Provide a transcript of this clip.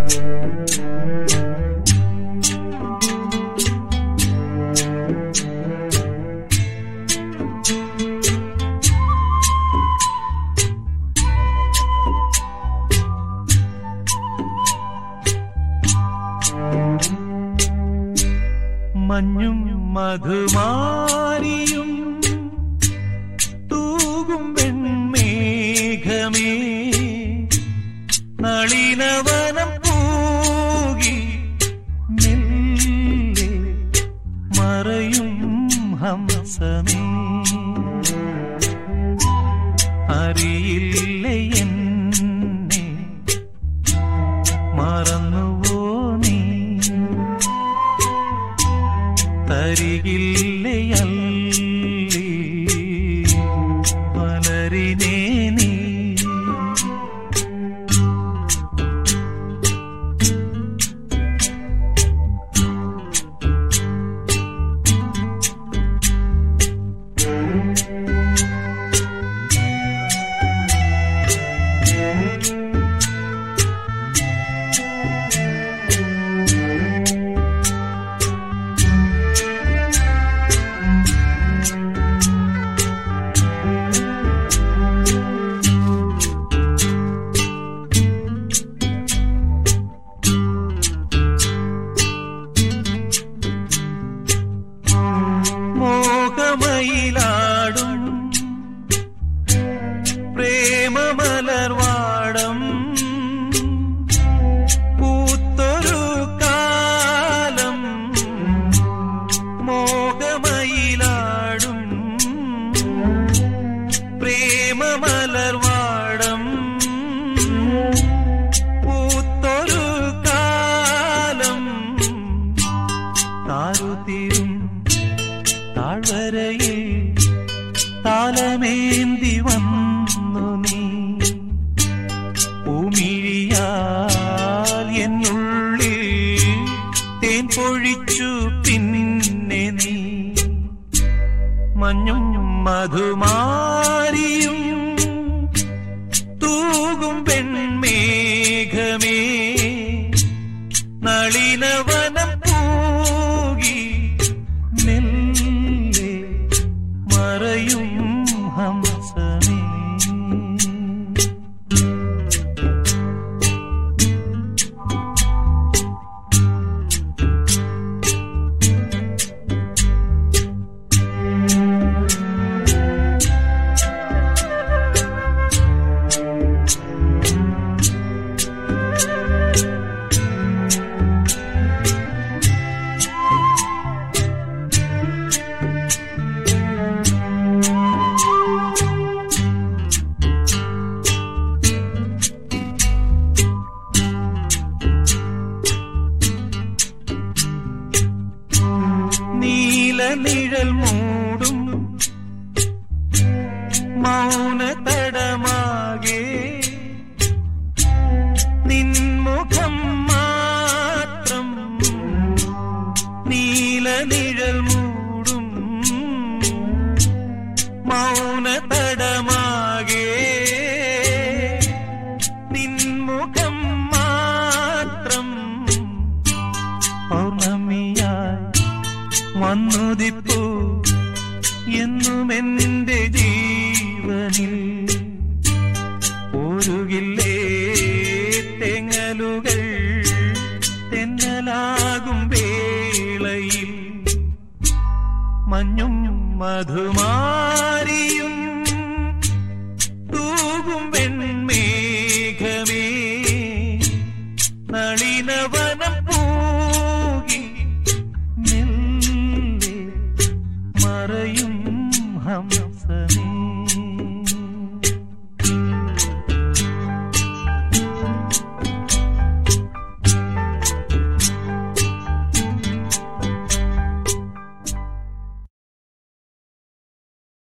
മഞ്ഞും മധുമാരിയും തൂകും വെൺമേഘമേ, നളിനവനം പൂകി മെല്ലെ മറയും ഹംസമേ, അറിയില്ലേ എന്നെ മറന്നുവോ നീ, തരികില്ലയല്ലി മലരിനെ നീ. മോഹമയിലാടും പ്രേമമലർവാടം പൂത്തൊരു കാലം, മോഹമയിലാടും പ്രേമമലർവാടം പൂത്തൊരു കാലം, താരുതീരും താഴ്വരയിൽ താലമേന്തി വന്നു നീ, പൂമിഴിയാൽ എന്നുള്ളിൽ തേൻ പൊഴിച്ചു പിന്നെ നീ. മഞ്ഞും മധുമാരിയും തൂകും വെൺമേഘമേ, നളിനവനം പൂകി മെല്ലെ മറയും ഹംസമേ. നീലനിഴൽ മൂടും മൗനതടമാകെ നിൻമുഖം മാത്രം, നീലനിഴൽ മൂടും മൗനതടമാകെ നിൻമുഖം മാത്രം, പൗർണമിയായി വന്നുദിപ്പൂ എന്നുമെന്റെ ജീവനിൽ, പോരുകില്ലേ തെങ്ങലുകൾ തെന്നലാകും വേളയിൽ, മഞ്ഞും മധുമാരിയും